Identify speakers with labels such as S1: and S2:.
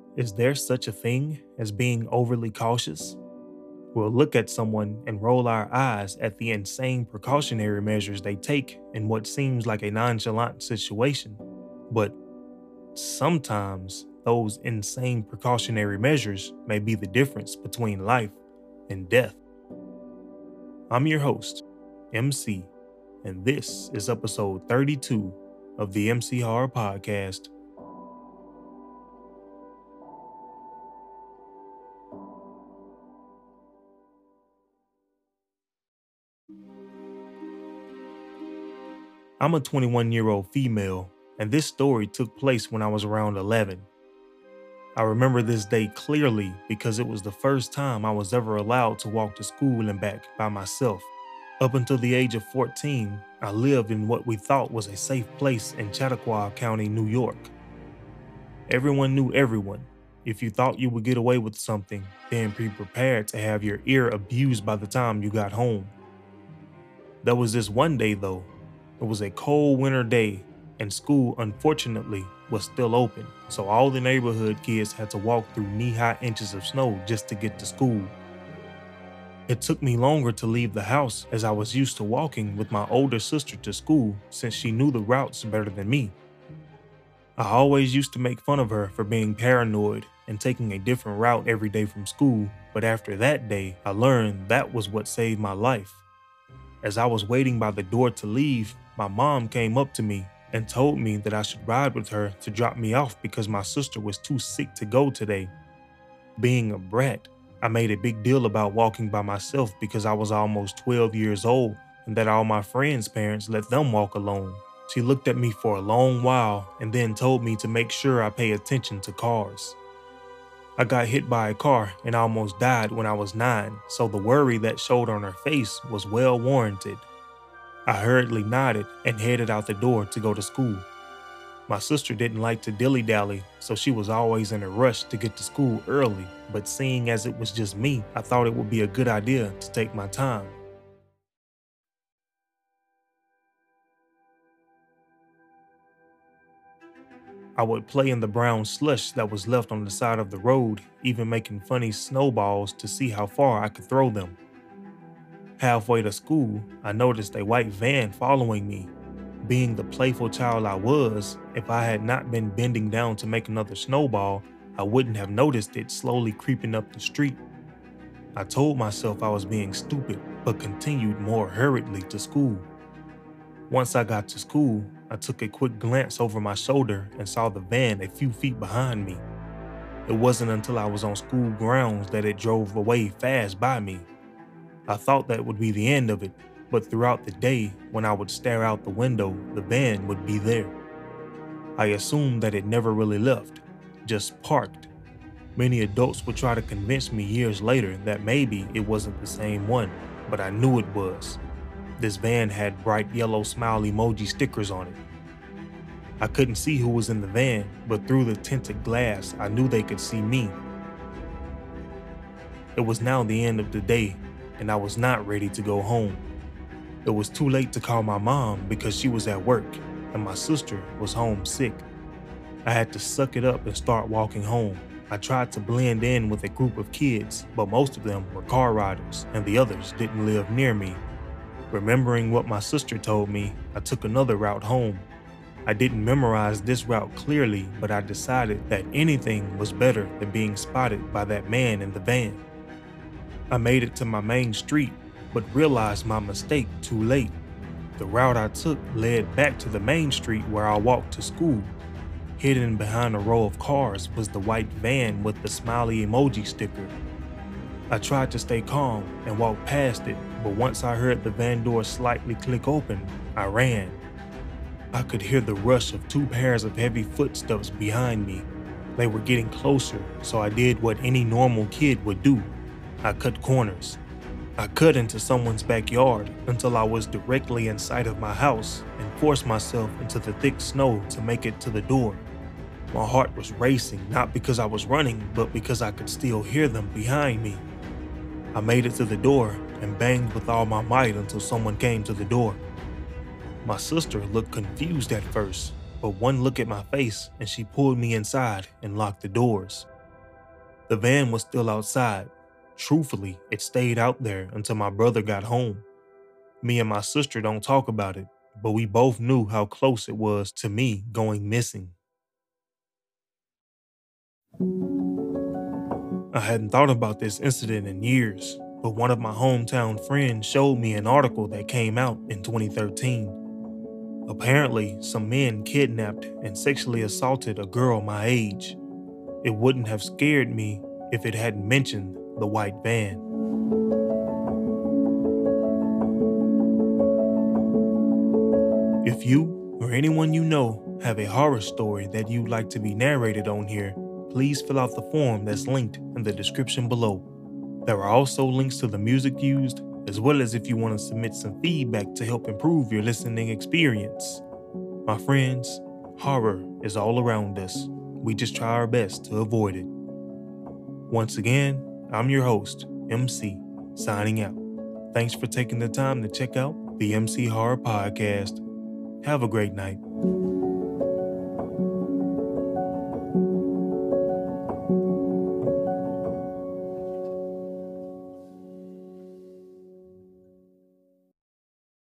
S1: Is there such a thing as being overly cautious? We'll look at someone and roll our eyes at the insane precautionary measures they take in what seems like a nonchalant situation. But sometimes those insane precautionary measures may be the difference between life and death. I'm your host, MC, and this is episode 32 of the MC Horror Podcast. I'm a 21-year-old female, and this story took place when I was around 11. I remember this day clearly because it was the first time I was ever allowed to walk to school and back by myself. Up until the age of 14, I lived in what we thought was a safe place in Chautauqua County, New York. Everyone knew everyone. If you thought you would get away with something, then be prepared to have your ear abused by the time you got home. There was this one day though. It was a cold winter day, and school, unfortunately, was still open, so all the neighborhood kids had to walk through knee-high inches of snow just to get to school. It took me longer to leave the house as I was used to walking with my older sister to school since she knew the routes better than me. I always used to make fun of her for being paranoid and taking a different route every day from school, but after that day, I learned that was what saved my life. As I was waiting by the door to leave, my mom came up to me and told me that I should ride with her to drop me off because my sister was too sick to go today. Being a brat, I made a big deal about walking by myself because I was almost 12 years old and that all my friends' parents let them walk alone. She looked at me for a long while and then told me to make sure I pay attention to cars. I got hit by a car and almost died when I was 9, so the worry that showed on her face was well warranted. I hurriedly nodded and headed out the door to go to school. My sister didn't like to dilly-dally, so she was always in a rush to get to school early, but seeing as it was just me, I thought it would be a good idea to take my time. I would play in the brown slush that was left on the side of the road, even making funny snowballs to see how far I could throw them. Halfway to school, I noticed a white van following me. Being the playful child I was, if I had not been bending down to make another snowball, I wouldn't have noticed it slowly creeping up the street. I told myself I was being stupid, but continued more hurriedly to school. Once I got to school, I took a quick glance over my shoulder and saw the van a few feet behind me. It wasn't until I was on school grounds that it drove away fast by me. I thought that would be the end of it, but throughout the day, when I would stare out the window, the van would be there. I assumed that it never really left, just parked. Many adults would try to convince me years later that maybe it wasn't the same one, but I knew it was. This van had bright yellow smile emoji stickers on it. I couldn't see who was in the van, but through the tinted glass, I knew they could see me. It was now the end of the day, and I was not ready to go home. It was too late to call my mom because she was at work, and my sister was home sick. I had to suck it up and start walking home. I tried to blend in with a group of kids, but most of them were car riders, and the others didn't live near me. Remembering what my sister told me, I took another route home. I didn't memorize this route clearly, but I decided that anything was better than being spotted by that man in the van. I made it to my main street, but realized my mistake too late. The route I took led back to the main street where I walked to school. Hidden behind a row of cars was the white van with the smiley emoji sticker. I tried to stay calm and walk past it, but once I heard the van door slightly click open, I ran. I could hear the rush of 2 pairs of heavy footsteps behind me. They were getting closer, so I did what any normal kid would do. I cut corners. I cut into someone's backyard until I was directly in sight of my house and forced myself into the thick snow to make it to the door. My heart was racing, not because I was running, but because I could still hear them behind me. I made it to the door and banged with all my might until someone came to the door. My sister looked confused at first, but one look at my face and she pulled me inside and locked the doors. The van was still outside. Truthfully, it stayed out there until my brother got home. Me and my sister don't talk about it, but we both knew how close it was to me going missing. I hadn't thought about this incident in years, but one of my hometown friends showed me an article that came out in 2013. Apparently, some men kidnapped and sexually assaulted a girl my age. It wouldn't have scared me if it hadn't mentioned the white van. If you or anyone you know have a horror story that you'd like to be narrated on here, please fill out the form that's linked in the description below. There are also links to the music used, as well as if you want to submit some feedback to help improve your listening experience. My friends, horror is all around us. We just try our best to avoid it. Once again, I'm your host, MC, signing out. Thanks for taking the time to check out the MC Horror Podcast. Have a great night.